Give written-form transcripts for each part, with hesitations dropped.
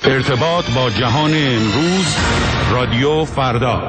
ارتباط با جهان امروز، رادیو فردا.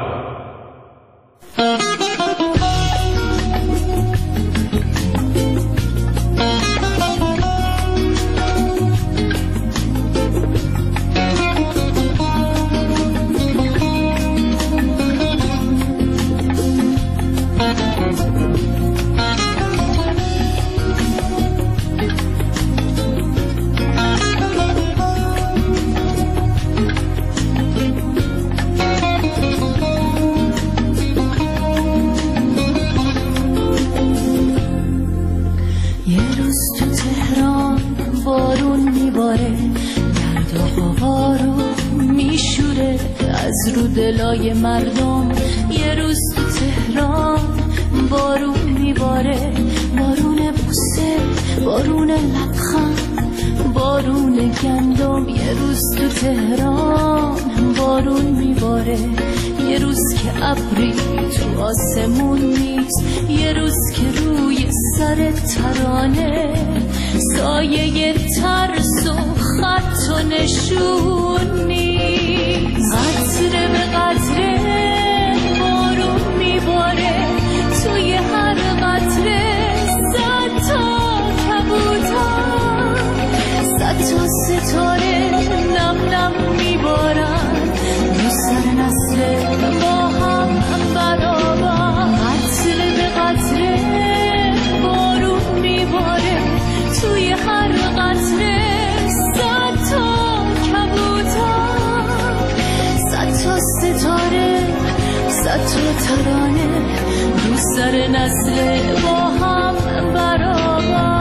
دلای مردم یه روز تو تهران بارون میباره، بارون بوسه، بارون لبخند، بارون گندم. یه روز تو تهران بارون میباره، یه روز که ابری تو آسمون نیست، یه روز که روی سر ترانه سایه ترس و خط و نشون نیست. قطره به قطره بارون میباره، توی هر قطره صد تا کبوتر، صد تا ستاره نم نم میبارن رو سر نسل با هم برابر. قطره به قطره بارون میباره، توی هر قطره صد تا کبوتر، صد تا ستاره، صد تا ترانه رو سر نسل با هم برابر.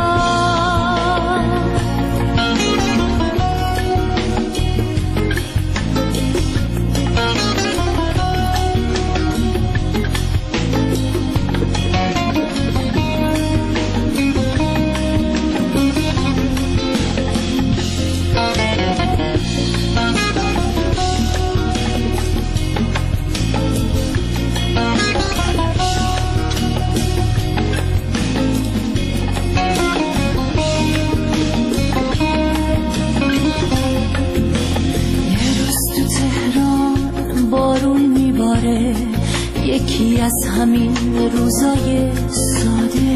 یکی از همین روزای ساده،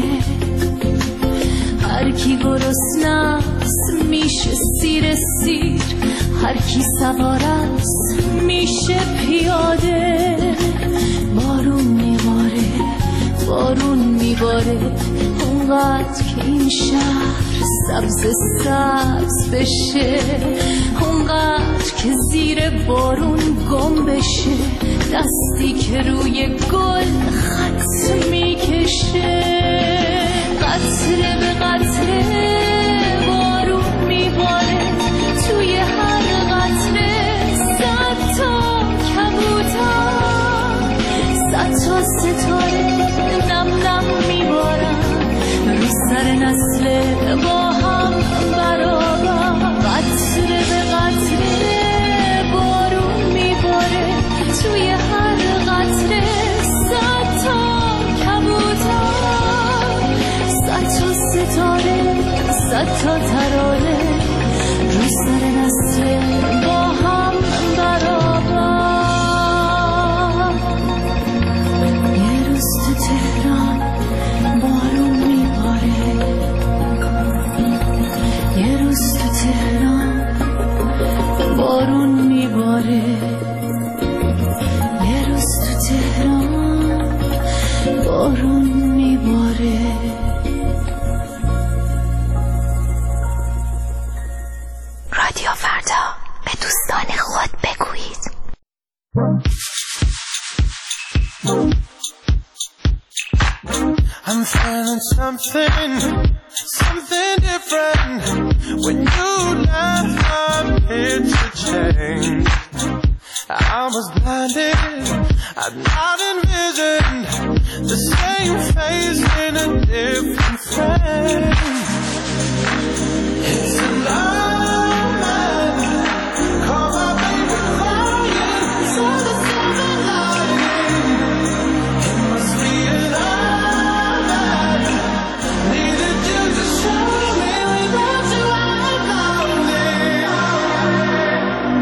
هر کی گرسنه‌ست میشه سیر، هر کی سوار است میشه پیاده. بارون میباره، بارون میباره، اونقدر که این شهر سبز سبز بشه، اونقدر که زیر بارون گم بشه، دستی که روی گل خط میکشه. قطره به قطره بارون میباره، توی هر قطره صد تا کبوتر، صد تا ستاره نم نم میبارن رو سر نسل با هم برابر. قطره به قطره بارون میباره، توی هر قطره صد تا کبوتر، صد تا ستاره، صد تا ترانه رو سر نسل با هم برابر. یه روز تو تهران بارون میباره، یه روز تو تهران بارون میباره، یه روز تو تهران بارون میباره. رادیو فردا، به دوستان خود بگویید. I'm feeling something different. When you left, my picture changed. I was blinded, I'd not envisioned the same face in a different frame. It's a long night, call my baby crying, so the silver lining. It must be an honor, needed you to show me without you I'm lonely.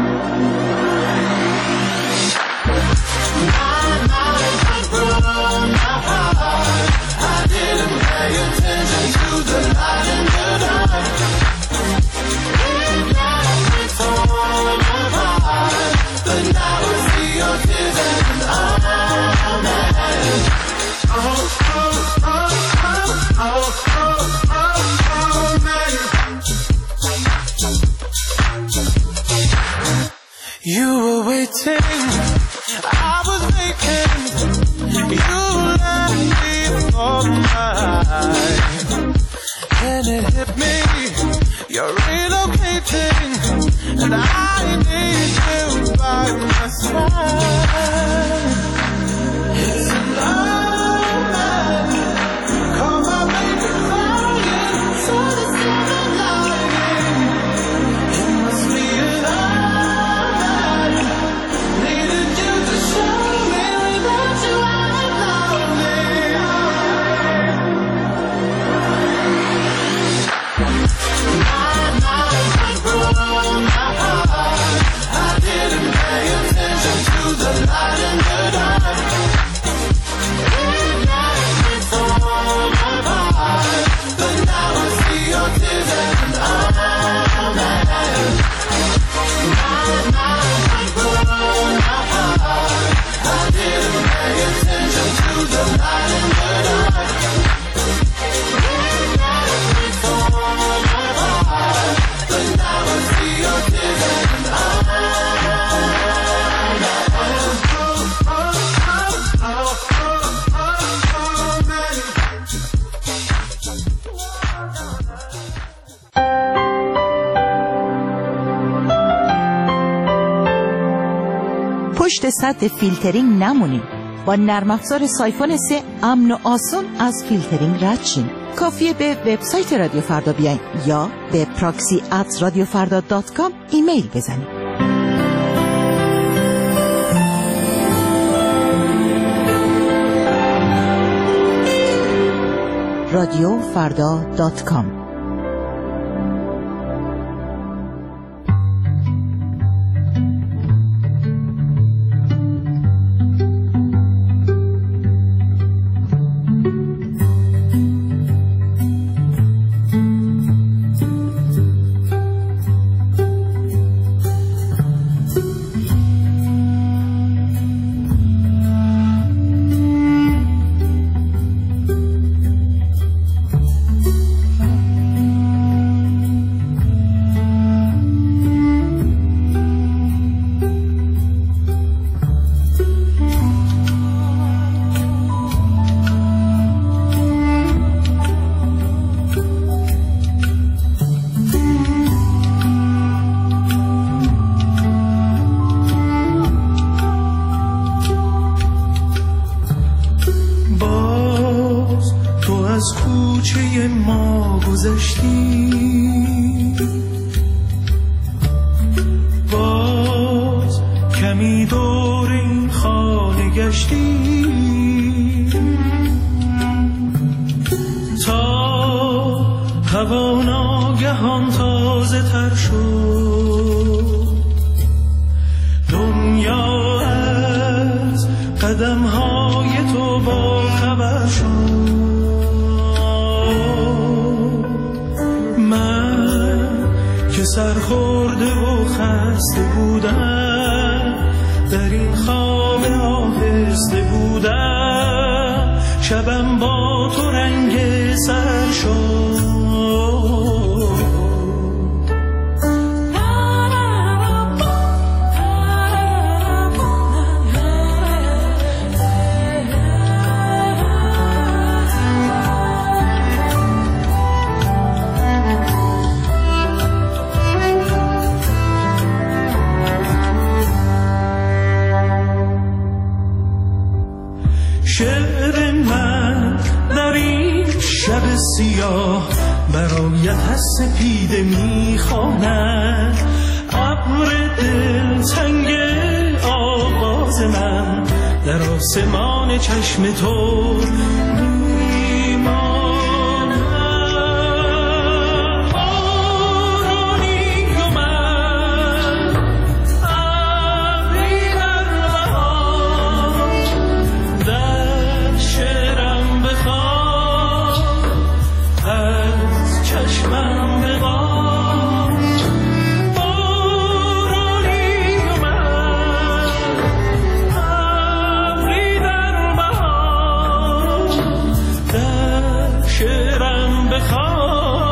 You were waiting, I was waiting. You left me for mine, and it hit me. You're relocating, and I need you by my side. It's an omen. Call my baby crying, so the silver lining. It must be an omen. Needed you to show me without you I'm lonely. I didn't pay attention to the light in the dark. It left me torn apart, but now I see your tears and I'm mad. My mind was blown apart. I didn't pay attention to the light in the dark. It left me torn apart, but now I see your tears and I'm پشت سد فیلترینگ نمونید. با نرم افزار سایفون 3 امن و آسون از فیلترینگ رد شین. کافیه به وبسایت رادیو فردا بیاین یا به proxy@radiofarda.com ایمیل بزنید. radiofarda.com باز کمی دور این خانه گشتی تا هوا ناگهان تازه تر شد. دنیا از قدم های تو با خبر شد. سرخورده و خسته بودم، در این خواب آهسته بودم، شبم با تو رنگ سر شد. شعر من در این شب سیاه برایت از سپیده میخواند. ابر دلتنگ آواز من در آسمان چشم تو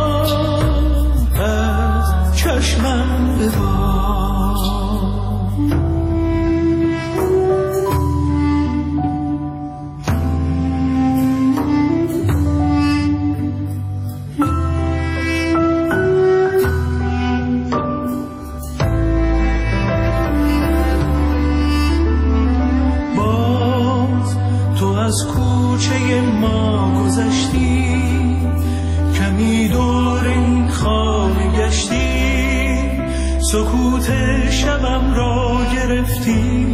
چشمم ببار. گفتی کمی دور این خانه گشتی سکوت شبم را گرفتی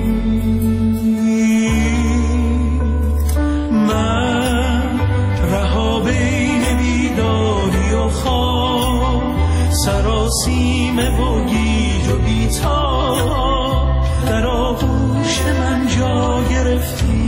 من رها بین بیداری و خواب سراسیمه و گیج و بیتاب در آغوش من جا گرفتی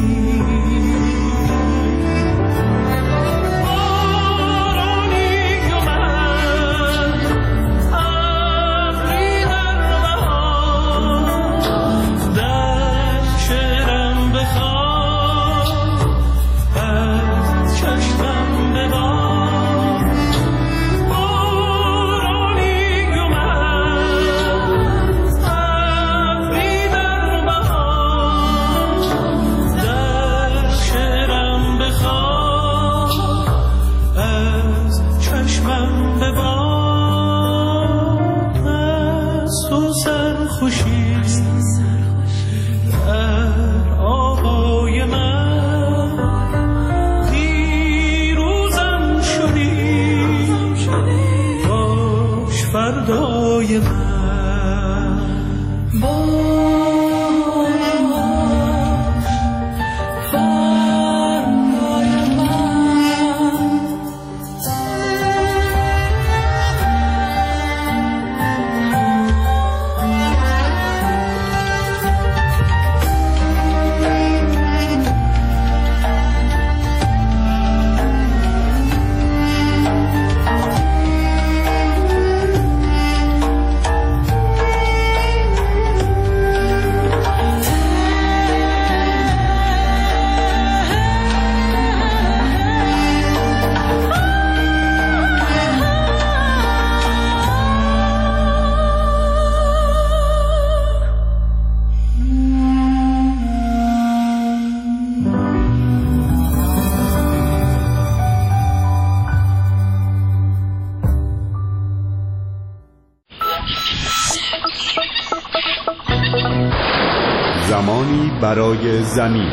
زمانی برای زمین.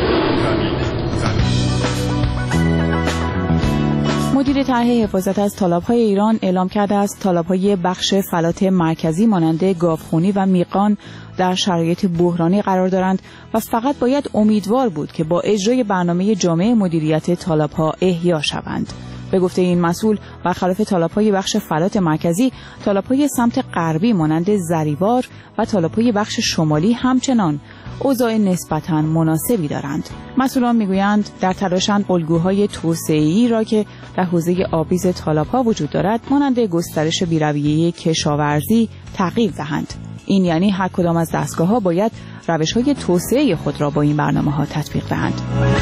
مدیر طرح حفاظت از تالاب‌های ایران اعلام کرده است تالاب‌های بخش فلات مرکزی مانند گاوخونی و میقان در شرایط بحرانی قرار دارند و فقط باید امیدوار بود که با اجرای برنامه جامع مدیریت تالاب‌ها احیا شوند. به گفته این مسئول، برخلاف تالاب‌های بخش فلات مرکزی، تالاب‌های سمت غربی مانند زریوار و تالاب‌های بخش شمالی همچنان اوضاع نسبتاً مناسبی دارند. مسئولان میگویند در تلاشند الگوهای توسعه‌ای را که در حوزه آبریز تالاب‌ها وجود دارد مانند گسترش بی‌رویه کشاورزی تغییر دهند. این یعنی هر کدام از دستگاه‌ها باید روش‌های توسعه خود را با این برنامه‌ها تطبیق دهند.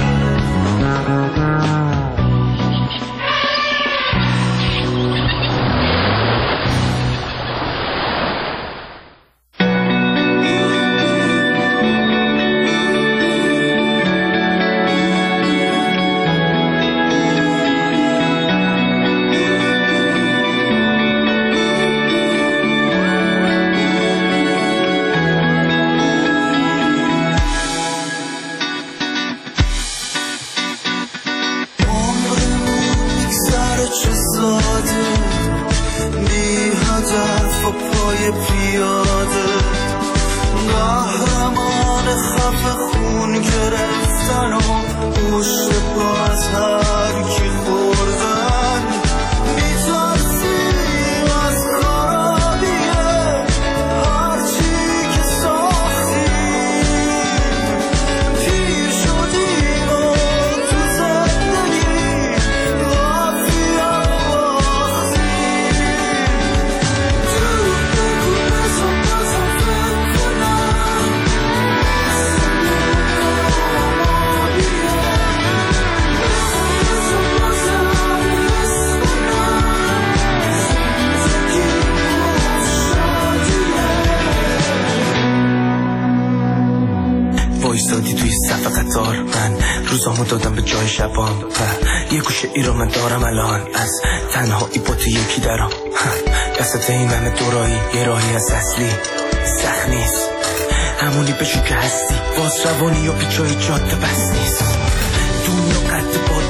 روزامو دادم به جای شبام یه گوشه ای رو من دارم الان از تنهایی با تو یکی درام دست این همه دورایی یه راهی از اصلی سخت نیست همونی بشو که هستی باز روانی یا پیچای جاده بس نیست دنیا قد باد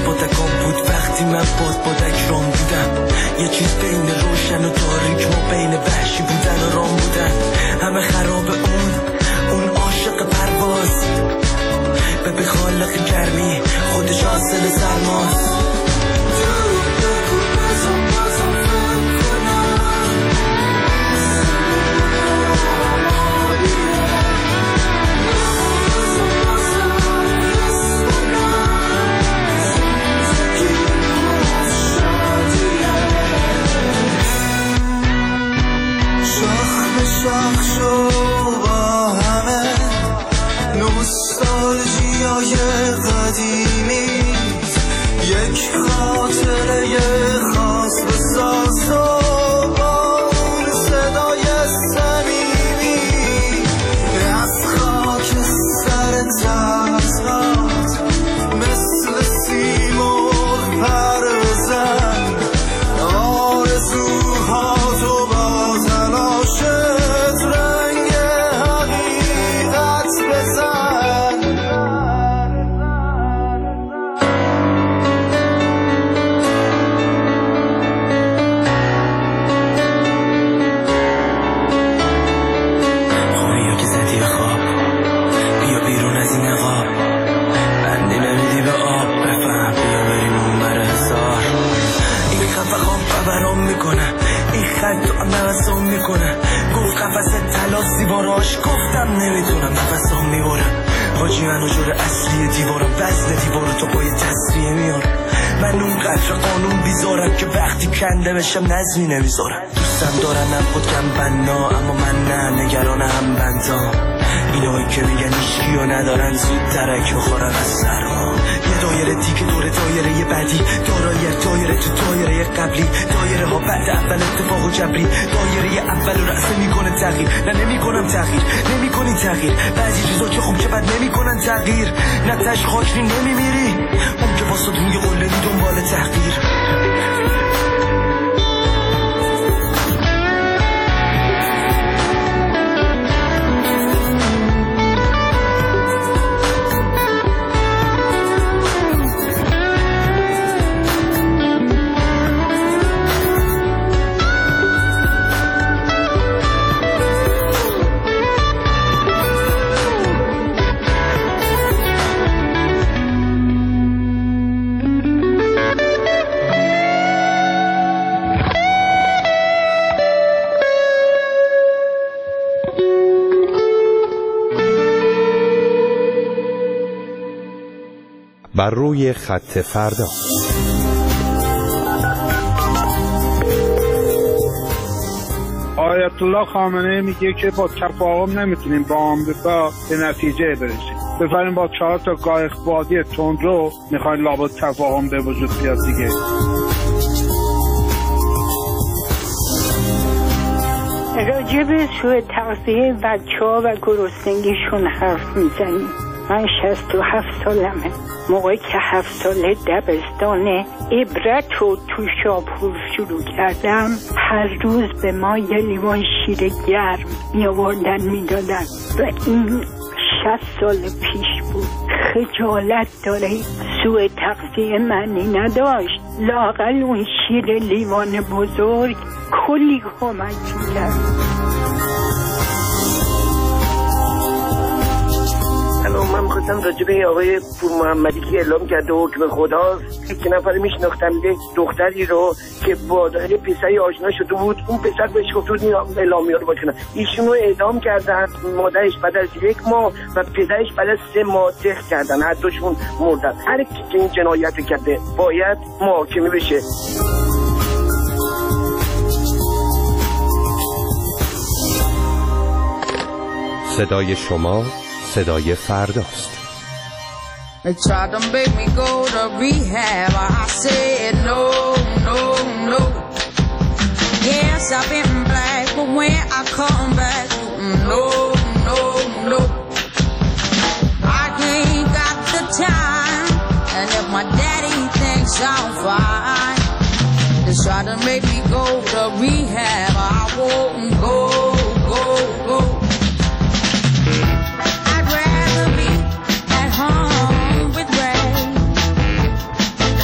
بادکان بود وقتی من بادک رام بودم. یه چیز بین روشن و تاریک ما بین وحشی بودن و رام بودن. همه خراب اون عاشق پرواز به بخالق گرمی خودش حاصل سرماست. شخ شو با همه نوستالژیای قدیمی، یک خاطره خاص بساز و با اون صدای صمیمی از خاک سر تحصیلات مثل سیمرغ پر بزن. آرزوها تو با تلاشت رنگ حقیقت بزن. خوبی که زدی به خواب، بیا بیرون از این نقاب، بندی نمیدی به آب، بفهم بیا بریم اون بر هزار. این خفه خواب برام میکنه، این خط تو نفسام میکنه. گفت قفص تلاس دیواراش، گفتم نمیتونم نفسام میبرم. حاجی من جور اصلی دیوارم، وزن دیوارو تو پای تصفیه میارم. من اون قدر قانون بیزارم که وقتی کنده بشم نظمی نمیذارم. دوستم دارن نبود کم بنا، اما من نه، نگران هم بندام. اینایی که میگن ایشکیو ندارن زود ترک بخورن از سرما. یه دایره دیگه دور دایره یه بعدی، دایره تو دایره قبلی. دایره ها بعد اول اتفاق و جبری، دایره اول رو رأسه میکنه تغییر. نه نمیکنم تغییر، نمیکنی تغییر. بعضی چیزا که خوب که بد نمیکنن تغییر. نه تش خاکری نمیمیری، اون که واسه روی قلنی دنبال تحقیر. بر روی خط فردا. آیت الله خامنه‌ای میگه که با تفاهم نمیتونیم با آمریکا به نتیجه برسیم. بفرمایید با 4 تا قایقبادی تندرو میخواین لابد تفاهم به وجود بیاد دیگه. راجع به سوء تغذیه بچه‌ها و گرسنگیشون حرف میزنیم. من 67 سالمه. موقعی که 7 ساله دبستان عبرت رو تو شاپور شروع کردم، هر روز به ما یه لیوان شیر گرم می آوردن می دادن و این 60 سال پیش بود. خجالت داره، سوء تغذیه معنی نداشت. لااقل اون شیر لیوان بزرگ کلی کمک می‌کرد. من می‌خواستم راجع به آقای پور محمدی که اعلام کرده حکم خداست، یک نفر میشناختم دختری رو که با یه پسری آشنا شده بود. اون پسر بهش گفت بود اعلامیه رو بکنه. ایشون رو اعدام کردن، مادرش بعد از 1 ماه و پدرش بعد از 3 ماه دق کردن. هر دوشون مردن. هر کی که این جنایت کرده باید محاکمه بشه. صدای شما صدای فرداست. They tried to make me go to rehab. I said no, no, no. Yes, I've been black, but when I come back, no, no, no. I ain't got the time, and if my daddy thinks I'm fine, they try to make me go to rehab. I won't go, go, go. I'd rather be at home with Ray.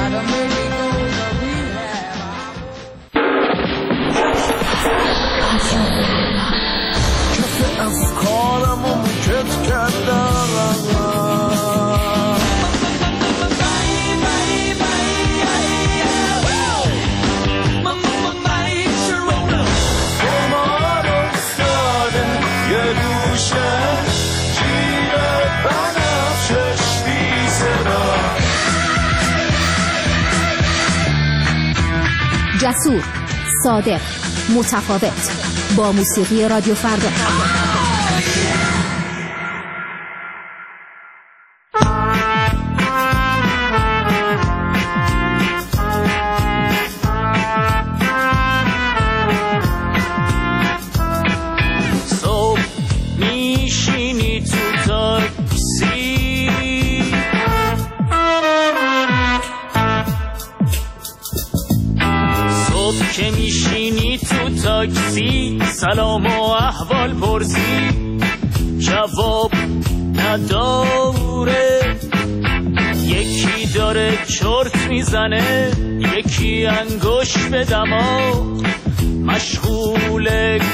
try to make me go to rehab. کف افکارمو میکت کردم جسور، صادق، متفاوت، با موسیقی رادیو فردا. صبح میشینی تو تاکسی، صبح که میشینی تو تاکسی، سلام و احوال پرسی، جواب نداره، یکی داره چرت میزنه، یکی انگشت به دماغ مشغول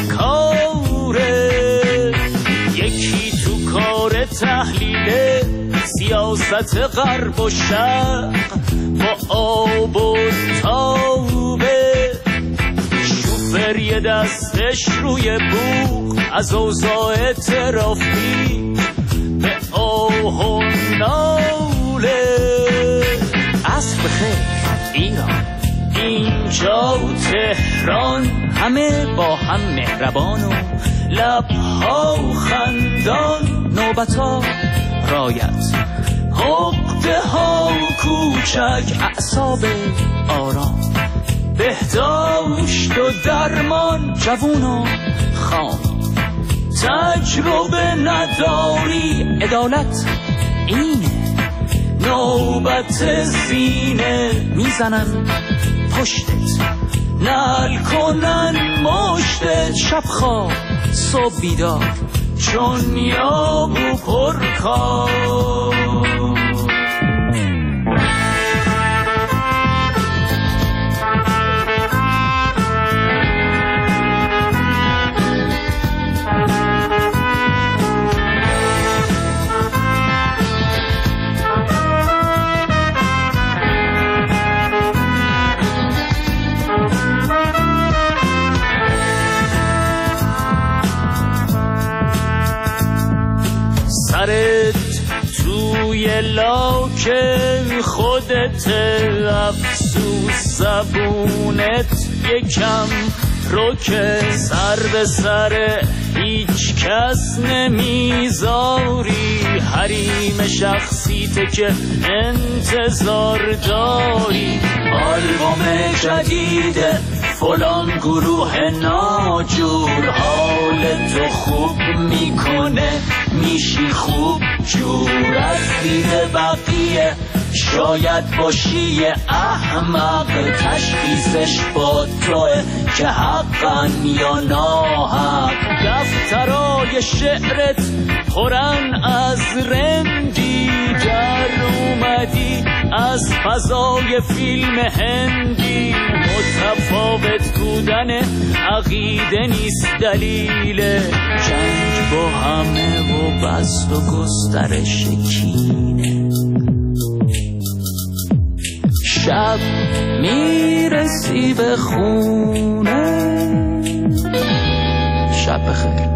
کاره، یکی تو کار تحلیل سیاست غرب و شرق با آب و تابه، شوفر یه دستش روی بوق از اوضاع ترافیک به آه و ناله. عصر بخیر ایران، اینجا تهران، همه با هم مهربان و لبها خندان، نوبتا رایت، عقده ها کوچک، اعصاب آرام، بهداشت و درمان، جوون و خام، تجربه نداری، عدالت اینه، نوبت سینه میزنن پشتت، نل کنن مشتت، شب خواب صبح بیدار، چون یاب و پرکار. سرت توی لاک خودت، افسوس زبونت یکم رو که سر به سر هیچ کس نمیذاری، حریم شخصیته که انتظار داری، آلبوم جدید فلان گروه ناجور حال تو خوب میکنه، میشی خوب جور، از دید بقیه شاید باشی احمق، تشخیصش با توه که حقن یا ناحق، دفترای شعرت پرن از رندی، در اومدی از فضای فیلم هندی، متفاوت بودن عقیده نیست دلیل جنگ با همه و بست و گسترش کینه، شب میرسی به خونه، شب بخیر.